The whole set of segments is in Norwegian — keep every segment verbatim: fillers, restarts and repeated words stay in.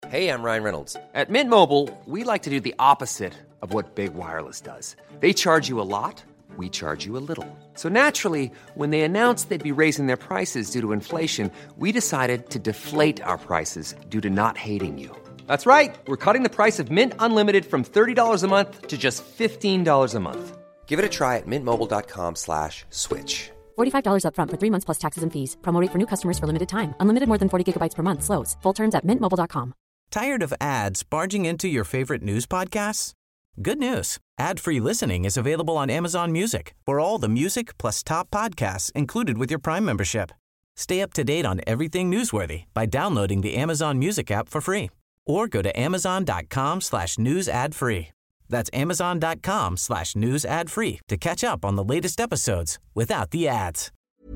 Hey, I'm Ryan Reynolds. At Mint Mobile, we like to do the opposite of what Big Wireless does. They charge you a lot, we charge you a little. So naturally, when they announced they'd be raising their prices due to inflation, we decided to deflate our prices due to not hating you. That's right. We're cutting the price of Mint Unlimited from thirty dollars a month to just fifteen dollars a month. Give it a try at mintmobile.com slash switch. forty-five dollars up front for three months plus taxes and fees. Promo rate for new customers for limited time. Unlimited more than forty gigabytes per month. Slows full terms at mint mobile dot com. Tired of ads barging into your favorite news podcasts? Good news. Ad-free listening is available on Amazon Music for all the music plus top podcasts included with your Prime membership. Stay up to date on everything newsworthy by downloading the Amazon Music app for free or go to amazon.com slash news ad free. That's amazon.com slash news ad free to catch up on the latest episodes without the ads.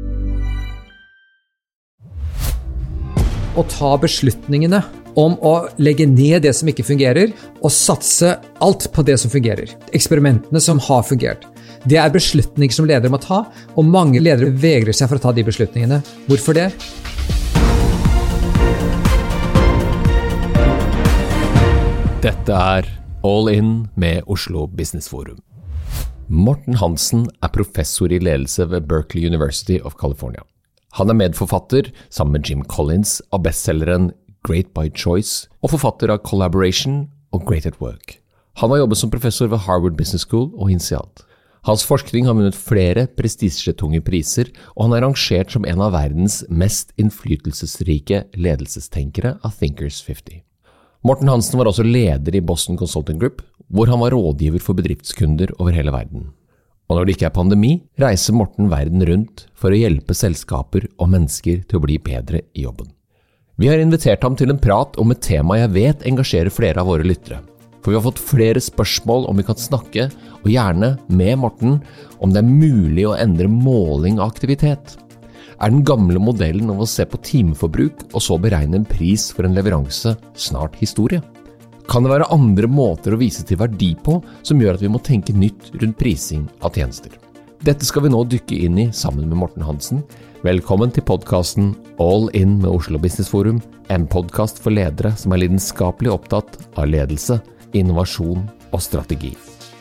Å ta beslutningene om å legge ned det som ikke fungerer, og satse alt på det som fungerer. Eksperimentene som har fungert. Det er beslutninger som ledere må ta, og mange ledere vegrer seg for å ta de beslutningene. Hvorfor det? Dette er All In med Oslo Business Forum. Morten Hansen er professor i ledelse ved Berkeley University of California. Han er medforfatter, sammen med Jim Collins, av bestselgeren Great by Choice, og forfatter av Collaboration og Great at Work. Han har jobbet som professor ved Harvard Business School og INSEAD. Hans forskning har vunnet flere prestisjetunge priser, og han er rangert som en av verdens mest innflytelsesrike ledelsestenkere av Thinkers femti. Morten Hansen var også leder i Boston Consulting Group, hvor han var rådgiver for bedriftskunder over hele verden. Og når det ikke er pandemi, reiser Morten verden rundt for å hjelpe selskaper og mennesker til å bli bedre i jobben. Vi har invitert ham til en prat om et tema jeg vet engasjerer flere av våre lyttere. For vi har fått flere spørsmål om vi kan snakke, og gjerne med Morten, om det er mulig å endre måling av aktivitet. Er den gamle modellen av å se på timeforbruk og så beregne en pris for en leveranse snart historie? Kan det være andre måter å vise til verdi på som gjør at vi må tenke nytt rundt prising av tjenester? Dette skal vi nå dykke inn i sammen med Morten Hansen. Velkommen til podcasten All In med Oslo Business Forum, en podcast for ledere som er lidenskapelig opptatt av ledelse, innovasjon og strategi.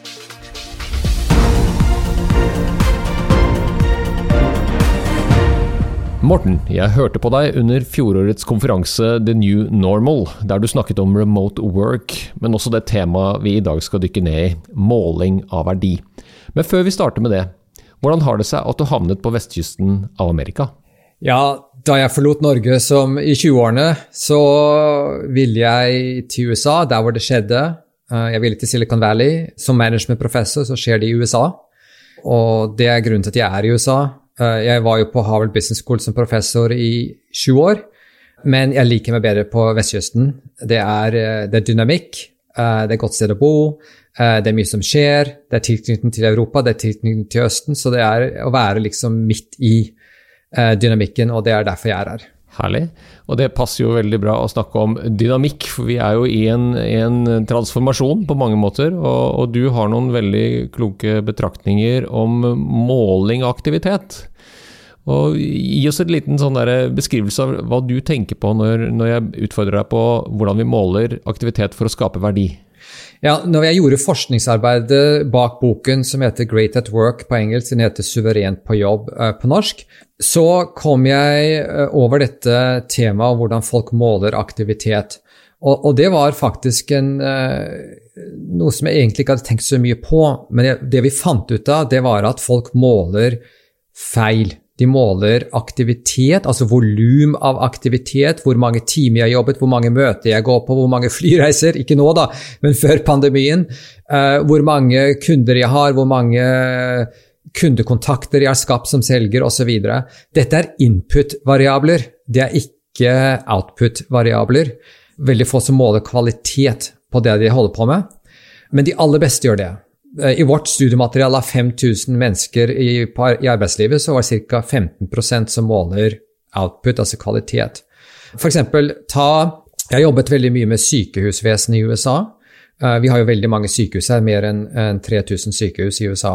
Morten, jeg hørte på deg under fjorårets konferanse The New Normal, der du snakket om remote work, men også det temaet vi i dag skal dykke ned i, måling av verdi. Men før vi starter med det, hvordan har det seg at du havnet på vestkysten av Amerika? Ja, da jeg forlot Norge som i tjueårene, så ville jeg til U S A, der hvor det skjedde. Jeg ville til Silicon Valley. Som managementprofessor så skjer det i U S A, og det er grunnen til at jeg er i U S A. Jeg var jo på Harvard Business School som professor i sju år, men jeg liker meg bedre på vestkysten. Det er, det er dynamikk, det er godt sted å bo, det er mye som skjer, det er tilknytning til Europa, det er tilknytning til Østen, så det er å være liksom midt i dynamikken, og det er derfor jeg er her. Herlig, og det passer jo veldig bra å snakke om dynamikk, for vi er jo i en, en transformasjon på mange måter, og, og du har noen veldig kloke betraktninger om måling av aktivitet. Og gi oss et liten sånn der beskrivelse av hva du tenker på når, når jeg utfordrer deg på hvordan vi måler aktivitet for å skape verdi. Ja, når jeg gjorde forskningsarbeidet bak boken som heter Great at Work på engelsk, den heter Suverent på jobb på norsk, så kom jeg over dette temaet om hvordan folk måler aktivitet. Og, og det var faktisk en, noe som jeg egentlig ikke hadde tenkt så mye på, men det vi fant ut av, det var at folk måler feil. De måler aktivitet, altså volum av aktivitet, hvor mange timer jeg har jobbet, hvor mange møter jeg går på, hvor mange flyreiser, ikke nå da, men før pandemien, uh, hvor mange kunder jeg har, hvor mange kundekontakter jeg har skapt som selger, og så videre. Dette er input-variabler, det er ikke output-variabler. Veldig få som måler kvalitet på det de holder på med, men de aller beste gjør det. I vårt studiemateriale av fem tusen mennesker i, i arbeidslivet, så var det ca. femten prosent som måler output, altså kvalitet. For eksempel, ta, jeg har jobbet veldig mye med sykehusvesen i U S A, Vi har jo veldig mange sykehus her, mer enn tre tusen sykehus i U S A.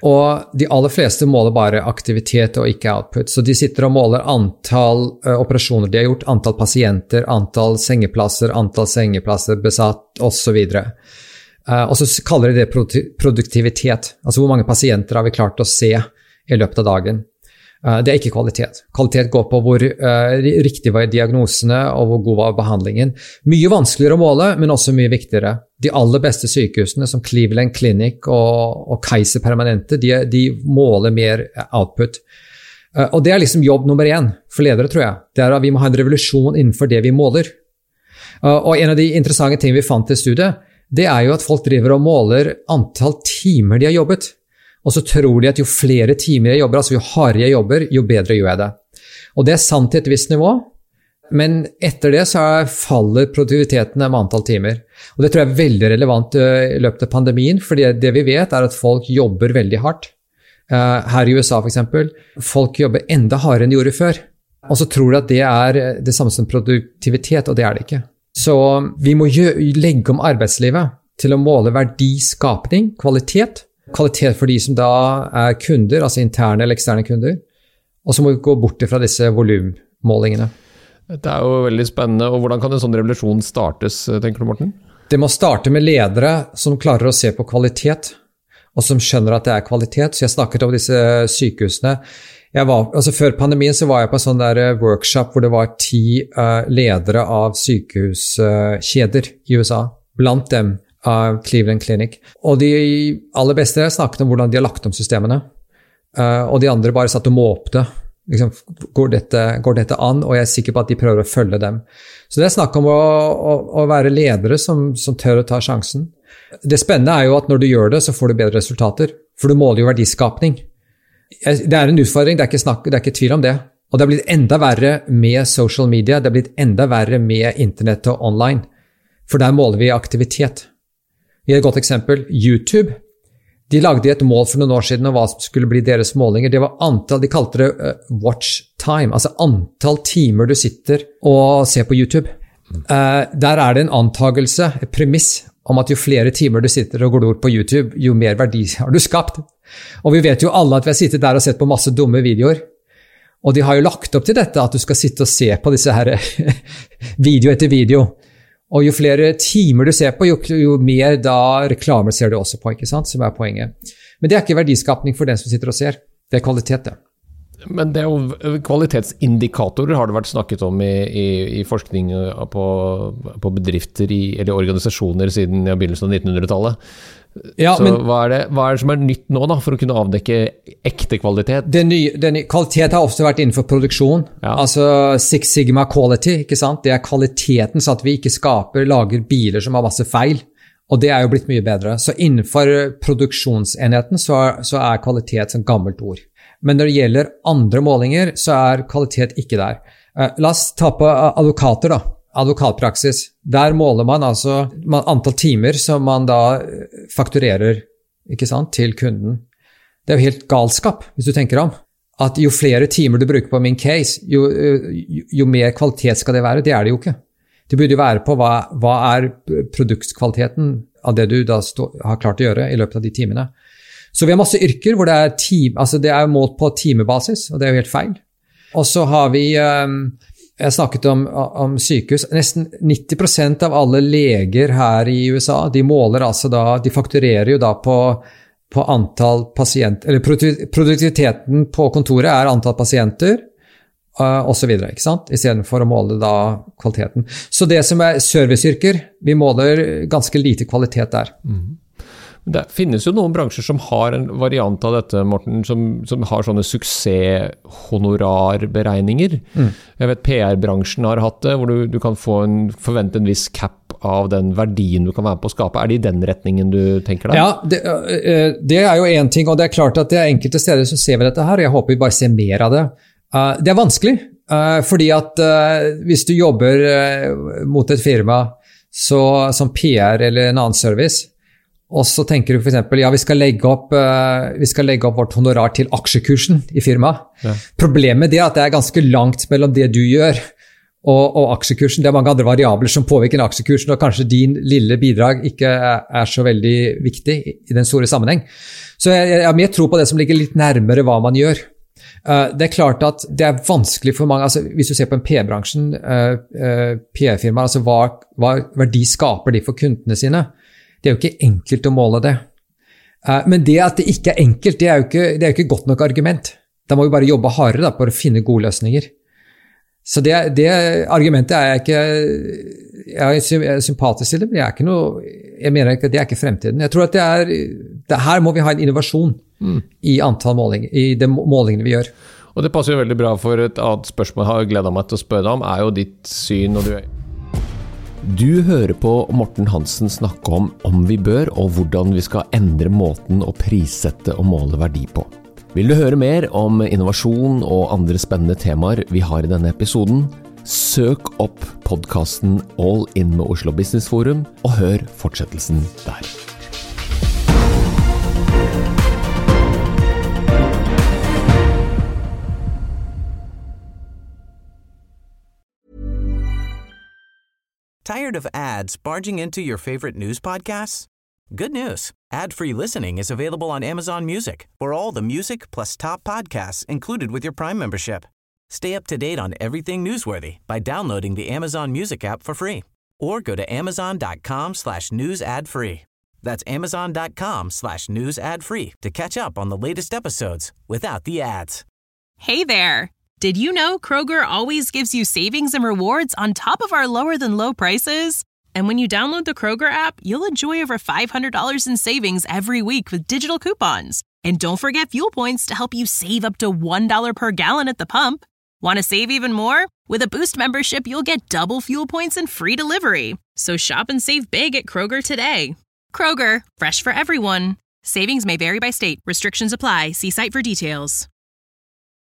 Og de aller fleste måler bare aktivitet og ikke output. Så de sitter og måler antall uh, operasjoner de har gjort, antall pasienter, antall sengeplasser, antall sengeplasser besatt, og så videre. Uh, og så kaller de det produ- produktivitet. Altså hvor mange pasienter har vi klart å se i løpet av dagen. Uh, det er ikke kvalitet. Kvalitet går på hvor uh, riktig var diagnosene og hvor god var behandlingen. Mye vanskeligere å måle, men også mye viktigere. De aller beste sykehusene som Cleveland Clinic og, og Kaiser Permanente, de, de måler mer output. Uh, og det er liksom jobb nummer én for ledere, tror jeg. Det er at vi må ha en revolusjon innenfor det vi måler. Uh, og en av de interessante tingene vi fant i studiet, det er jo at folk driver og måler antall timer de har jobbet. Og så tror de at jo flere timer jeg jobber, altså jo hardere jeg jobber, jo bedre gjør jeg det. Og det er sant til et visst nivå, men etter det så faller produktiviteten med antall timer. Og det tror jeg er veldig relevant i løpet av pandemien, fordi det vi vet er at folk jobber veldig hardt. Her i U S A for eksempel, folk jobber enda hardere enn de gjorde før. Og så tror de at det er det samme som produktivitet, og det er det ikke. Så vi må legge om arbeidslivet til å måle verdiskapning, kvalitet, kvalitet for de som da er kunder, altså interne eller eksterne kunder, og så må vi gå bort fra disse volummålingene. Dette er jo veldig spennende, og hvordan kan en sånn revolusjon startes, tenker du, Morten? Det må starte med ledere som klarer å se på kvalitet, og som skjønner at det er kvalitet. Så jeg snakket om disse sykehusene. Jeg var, altså før pandemien så var jeg på en sånn der workshop hvor det var ti uh, ledere av sykehuskjeder uh, i U S A, blant dem av Cleveland Clinic. Og de aller beste snakket om hvordan de har lagt om systemene. Uh, og de andre bare satt og måpte. Liksom, går, dette, går dette an? Og jeg er sikker på at de prøver å følge dem. Så det er snakk om å, å, å være ledere som, som tør å ta sjansen. Det spennende er jo at når du gjør det, så får du bedre resultater. For du måler jo verdiskapning. Det er en utfordring, det er ikke, snakk, det er ikke tvil om det. Og det har blitt enda verre med social media, det har blitt enda verre med internett og online. For der måler vi aktivitet. I et godt eksempel, YouTube. De lagde et mål for noen år siden om hva som skulle bli deres målinger. Det var antall, de kalte det uh, watch time, altså antall timer du sitter og ser på YouTube. Uh, der er det en antagelse, et premiss, om at jo flere timer du sitter og glor på YouTube, jo mer verdi har du skapt. Og vi vet jo alle at vi har sittet der og sett på masse dumme videoer. Og de har jo lagt opp til dette, at du skal sitte og se på disse her video etter video. Og jo flere timer du ser på, jo, jo mer da reklamer ser du også på, ikke sant, som er poenget. Men det er ikke verdiskapning for den som sitter og ser. Det er kvalitet, det. Men det er jo kvalitetsindikatorer har det vært snakket om i, i, i forskning på, på bedrifter i, eller organisasjoner siden begynnelsen av nittenhundretallet. Ja, så men, hva, er det, hva er det som er nytt nå da, for å kunne avdekke ekte kvalitet? Det nye, det nye, kvalitet har ofte vært innenfor produksjon, ja. Altså Six Sigma Quality, ikke sant? Det er kvaliteten så at vi ikke skaper, lager biler som har masse feil, og det er jo blitt mye bedre. Så innenfor produksjonsenheten så er, så er kvalitet et gammelt ord. Men når det gjelder andre målinger, så er kvalitet ikke der. Uh, la oss ta på advokater da. Advokatpraksis. Der måler man altså antall timer som man da fakturerer, ikke sant, til kunden. Det er jo helt galskap, hvis du tenker om. At jo flere timer du bruker på min case, jo, jo, jo mer kvalitet skal det være. Det er det jo ikke. Det burde jo være på hva, hva er produktkvaliteten av det du da stå, har klart å gjøre i løpet av de timene. Så vi har masse yrker hvor det er, time, altså det er målt på timebasis, og det er jo helt feil. Og så har vi... Um, Jeg snakket om, om sykehus. Nesten nitti prosent av alle leger her i U S A, de måler altså da, de fakturerer jo da på, på antall pasienter, eller produktiviteten på kontoret er antall pasienter, uh, og så videre, ikke sant? I stedet for å måle da kvaliteten. Så det som er serviceyrker, vi måler ganske lite kvalitet der. Mm. Det finnes jo noen bransjer som har en variant av dette, Morten, som, som har sånne suksesshonorarberegninger. Mm. Jeg vet P R-bransjen har hatt det, hvor du, du kan få en, forvente en viss cap av den verdien du kan være på å skape. Er det i den retningen du tenker deg? Ja, det, det er jo en ting, og det er klart at det er enkelte steder som ser vi dette her, og jeg håper vi bare ser mer av det. Det er vanskelig, fordi at hvis du jobber mot et firma så, som P R eller en annen service, og så tenker du for eksempel, ja, vi skal legge opp, uh, vi skal legge opp vårt honorar til aksjekursen i firmaet. Ja. Problemet er at det er ganske langt mellom det du gjør og, og aksjekursen. Det er mange andre variabler som påvirker aksjekursen, og kanskje din lille bidrag ikke er, er så veldig viktig i, i den store sammenheng. Så jeg, jeg har mer tro på det som ligger litt nærmere hva man gjør. Uh, det er klart at det er vanskelig for mange, altså hvis du ser på en P R-bransjen, uh, uh, P R-firma, altså hva, hva verdi skaper de for kundene sine? Det er jo ikke enkelt å måle det. Uh, men det at det ikke er enkelt, det er jo ikke, det er jo ikke godt nok argument. Da må vi bare jobbe hardere da, for å finne gode løsninger. Så det, det argumentet er jeg ikke, jeg er sympatisk til det, men jeg er ikke noe, jeg mener ikke at det er ikke fremtiden. Jeg tror at det er, det her må vi ha en innovasjon mm. i antall målinger, i de målingene vi gjør. Og det passer jo veldig bra, for et annet spørsmål jeg har gledet meg til å spørre deg om, er jo ditt syn, og du, du hører på Morten Hansen snakke om om vi bør, og hvordan vi skal endre måten å prissette og måle verdi på. Vil du høre mer om innovasjon og andre spennende temaer vi har i denne episoden? Søk opp podcasten All In med Oslo Business Forum og hør fortsettelsen der. Tired of ads barging into your favorite news podcasts? Good news. Ad-free listening is available on Amazon Music for all the music plus top podcasts included with your Prime membership. Stay up to date on everything newsworthy by downloading the Amazon Music app for free or go to amazon.com slash news ad free. That's amazon.com slash news ad free to catch up on the latest episodes without the ads. Hey there. Did you know Kroger always gives you savings and rewards on top of our lower than low prices? And when you download the Kroger app, you'll enjoy over five hundred dollars in savings every week with digital coupons. And don't forget fuel points to help you save up to one dollar per gallon at the pump. Want to save even more? With a Boost membership, you'll get double fuel points and free delivery. So shop and save big at Kroger today. Kroger, fresh for everyone. Savings may vary by state. Restrictions apply. See site for details.